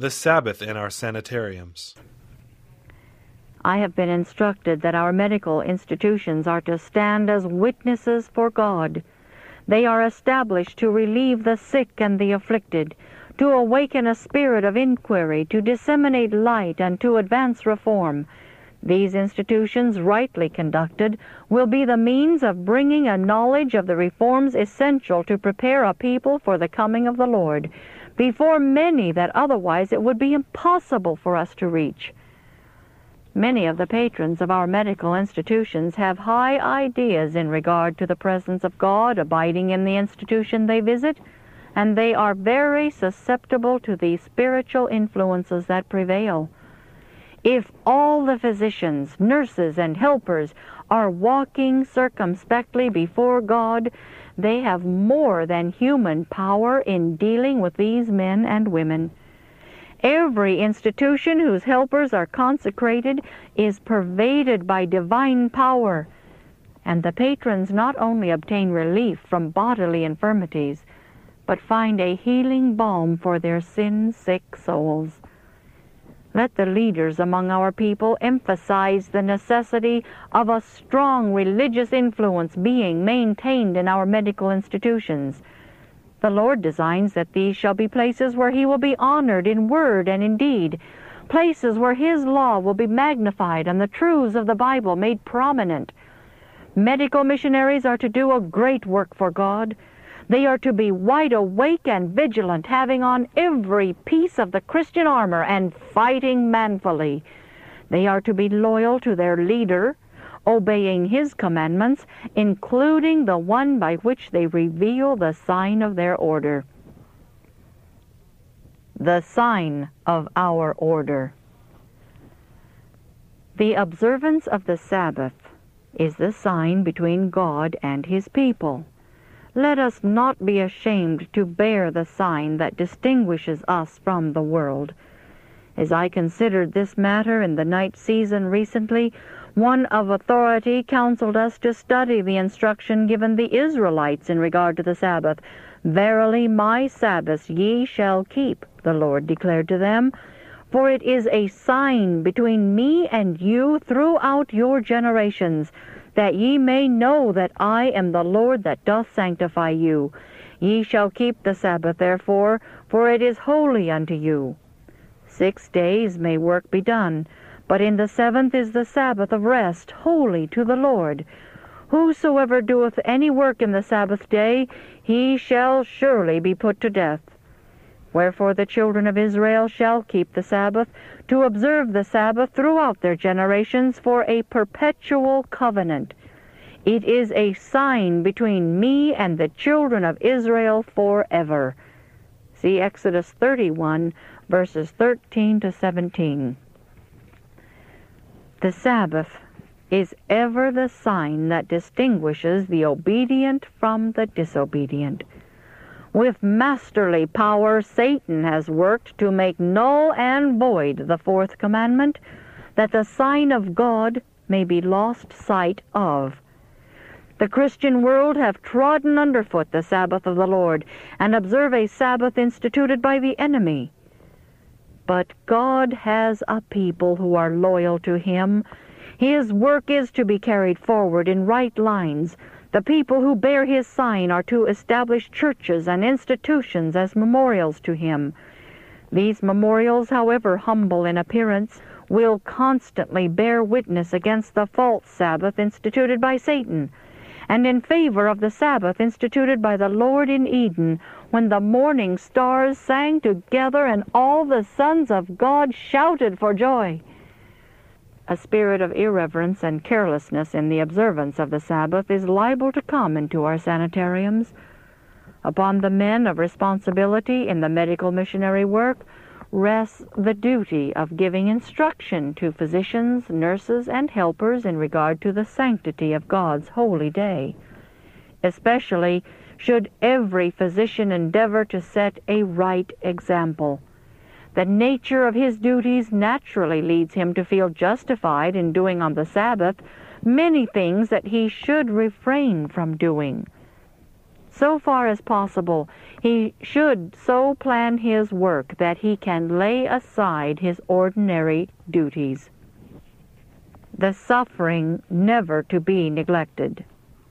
The Sabbath in our sanitariums. I have been instructed that our medical institutions are to stand as witnesses for God. They are established to relieve the sick and the afflicted, to awaken a spirit of inquiry, to disseminate light, and to advance reform. These institutions, rightly conducted, will be the means of bringing a knowledge of the reforms essential to prepare a people for the coming of the Lord, before many that otherwise it would be impossible for us to reach. Many of the patrons of our medical institutions have high ideas in regard to the presence of God abiding in the institution they visit, and they are very susceptible to the spiritual influences that prevail. If all the physicians, nurses, and helpers are walking circumspectly before God, they have more than human power in dealing with these men and women. Every institution whose helpers are consecrated is pervaded by divine power, and the patrons not only obtain relief from bodily infirmities, but find a healing balm for their sin-sick souls. Let the leaders among our people emphasize the necessity of a strong religious influence being maintained in our medical institutions. The Lord designs that these shall be places where He will be honored in word and in deed, places where His law will be magnified and the truths of the Bible made prominent. Medical missionaries are to do a great work for God. They are to be wide awake and vigilant, having on every piece of the Christian armor and fighting manfully. They are to be loyal to their leader, obeying his commandments, including the one by which they reveal the sign of their order. The sign of our order. The observance of the Sabbath is the sign between God and His people. Let us not be ashamed to bear the sign that distinguishes us from the world. As I considered this matter in the night season recently, one of authority counseled us to study the instruction given the Israelites in regard to the Sabbath. "Verily my Sabbaths ye shall keep," the Lord declared to them, "for it is a sign between me and you throughout your generations, that ye may know that I am the Lord that doth sanctify you. Ye shall keep the Sabbath therefore, for it is holy unto you. 6 days may work be done, but in the 7th is the Sabbath of rest, holy to the Lord. Whosoever doeth any work in the Sabbath day, he shall surely be put to death. Wherefore the children of Israel shall keep the Sabbath, to observe the Sabbath throughout their generations for a perpetual covenant. It is a sign between me and the children of Israel forever." See Exodus 31, verses 13 to 17. The Sabbath is ever the sign that distinguishes the obedient from the disobedient. With masterly power, Satan has worked to make null and void the 4th commandment, that the sign of God may be lost sight of. The Christian world have trodden underfoot the Sabbath of the Lord, and observe a Sabbath instituted by the enemy. But God has a people who are loyal to Him. His work is to be carried forward in right lines. The people who bear His sign are to establish churches and institutions as memorials to Him. These memorials, however humble in appearance, will constantly bear witness against the false Sabbath instituted by Satan, and in favor of the Sabbath instituted by the Lord in Eden, when the morning stars sang together and all the sons of God shouted for joy. A spirit of irreverence and carelessness in the observance of the Sabbath is liable to come into our sanitariums. Upon the men of responsibility in the medical missionary work rests the duty of giving instruction to physicians, nurses, and helpers in regard to the sanctity of God's holy day. Especially should every physician endeavor to set a right example. The nature of his duties naturally leads him to feel justified in doing on the Sabbath many things that he should refrain from doing. So far as possible, he should so plan his work that he can lay aside his ordinary duties. The suffering never to be neglected.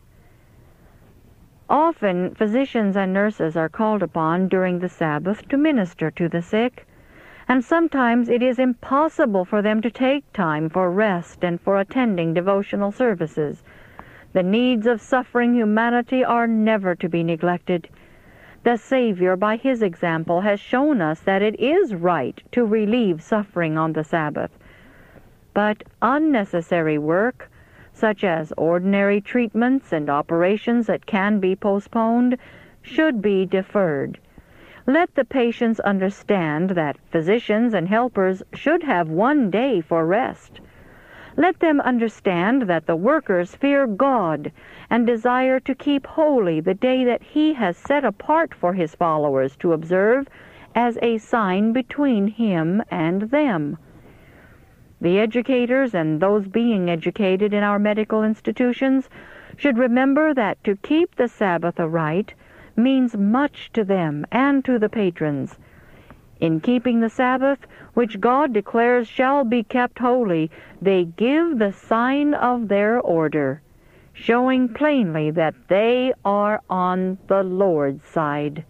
Often, physicians and nurses are called upon during the Sabbath to minister to the sick, and sometimes it is impossible for them to take time for rest and for attending devotional services. The needs of suffering humanity are never to be neglected. The Savior, by his example, has shown us that it is right to relieve suffering on the Sabbath. But unnecessary work, such as ordinary treatments and operations that can be postponed, should be deferred. Let the patients understand that physicians and helpers should have one day for rest. Let them understand that the workers fear God and desire to keep holy the day that He has set apart for His followers to observe as a sign between Him and them. The educators and those being educated in our medical institutions should remember that to keep the Sabbath aright means much to them and to the patrons. In keeping the Sabbath, which God declares shall be kept holy, they give the sign of their order, showing plainly that they are on the Lord's side.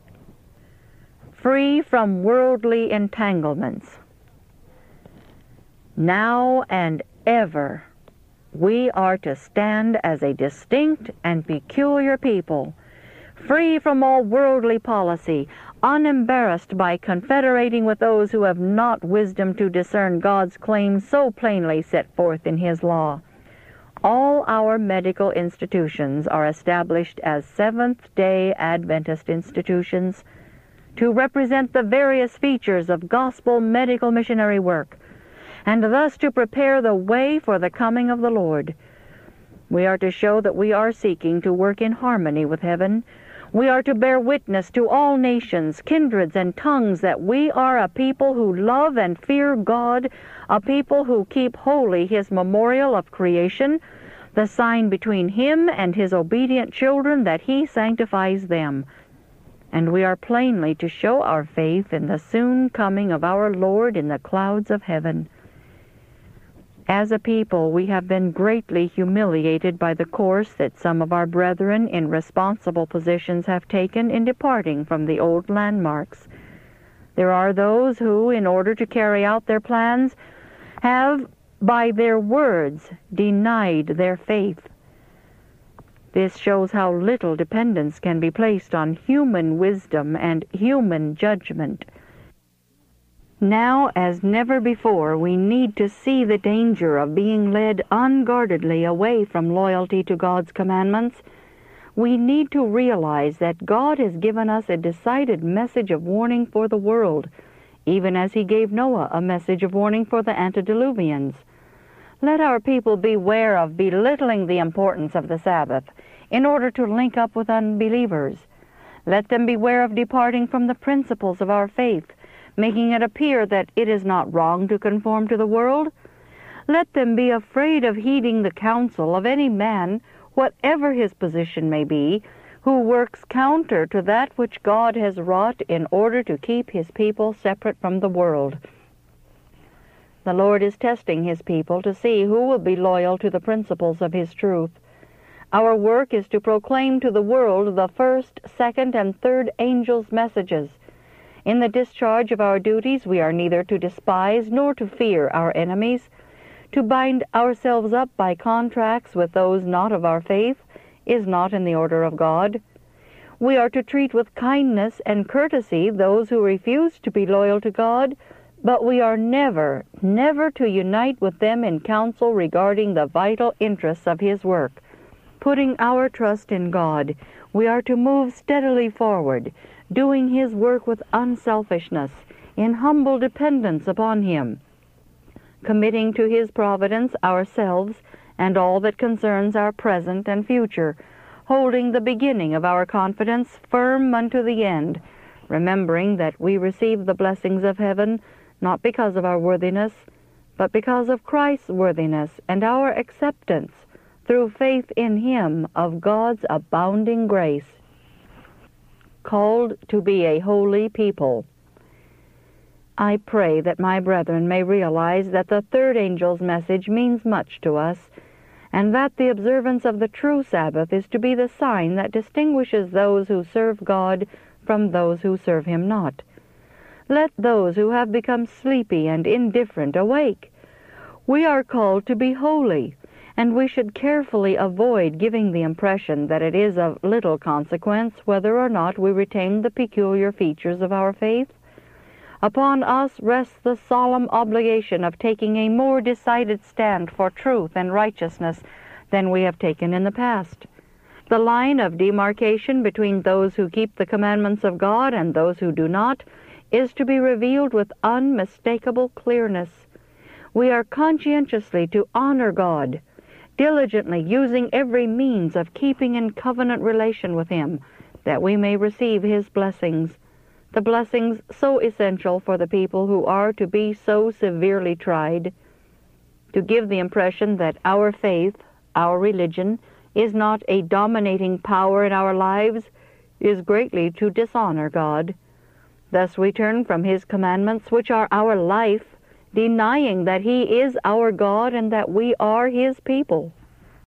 Free from worldly entanglements. Now and ever, we are to stand as a distinct and peculiar people, free from all worldly policy, unembarrassed by confederating with those who have not wisdom to discern God's claims so plainly set forth in His law. All our medical institutions are established as Seventh-day Adventist institutions to represent the various features of gospel medical missionary work, and thus to prepare the way for the coming of the Lord. We are to show that we are seeking to work in harmony with heaven. We are to bear witness to all nations, kindreds, and tongues that we are a people who love and fear God, a people who keep holy His memorial of creation, the sign between Him and His obedient children that He sanctifies them. And we are plainly to show our faith in the soon coming of our Lord in the clouds of heaven. As a people, we have been greatly humiliated by the course that some of our brethren in responsible positions have taken in departing from the old landmarks. There are those who, in order to carry out their plans, have, by their words, denied their faith. This shows how little dependence can be placed on human wisdom and human judgment. Now, as never before, we need to see the danger of being led unguardedly away from loyalty to God's commandments. We need to realize that God has given us a decided message of warning for the world, even as He gave Noah a message of warning for the antediluvians. Let our people beware of belittling the importance of the Sabbath in order to link up with unbelievers. Let them beware of departing from the principles of our faith, making it appear that it is not wrong to conform to the world. Let them be afraid of heeding the counsel of any man, whatever his position may be, who works counter to that which God has wrought in order to keep His people separate from the world. The Lord is testing His people to see who will be loyal to the principles of His truth. Our work is to proclaim to the world the first, second, and third angels' messages. In the discharge of our duties, we are neither to despise nor to fear our enemies. To bind ourselves up by contracts with those not of our faith is not in the order of God. We are to treat with kindness and courtesy those who refuse to be loyal to God, but we are never, never to unite with them in counsel regarding the vital interests of His work. Putting our trust in God, we are to move steadily forward, doing His work with unselfishness, in humble dependence upon Him, committing to His providence ourselves and all that concerns our present and future, holding the beginning of our confidence firm unto the end, remembering that we receive the blessings of heaven not because of our worthiness, but because of Christ's worthiness and our acceptance through faith in Him of God's abounding grace. called to be a holy people. I pray that my brethren may realize that the third angel's message means much to us, and that the observance of the true Sabbath is to be the sign that distinguishes those who serve God from those who serve Him not. Let those who have become sleepy and indifferent awake. We are called to be holy, and we should carefully avoid giving the impression that it is of little consequence whether or not we retain the peculiar features of our faith. Upon us rests the solemn obligation of taking a more decided stand for truth and righteousness than we have taken in the past. The line of demarcation between those who keep the commandments of God and those who do not is to be revealed with unmistakable clearness. We are conscientiously to honor God, diligently using every means of keeping in covenant relation with Him, that we may receive His blessings, the blessings so essential for the people who are to be so severely tried. To give the impression that our faith, our religion, is not a dominating power in our lives is greatly to dishonor God. Thus we turn from His commandments, which are our life, denying that He is our God and that we are His people.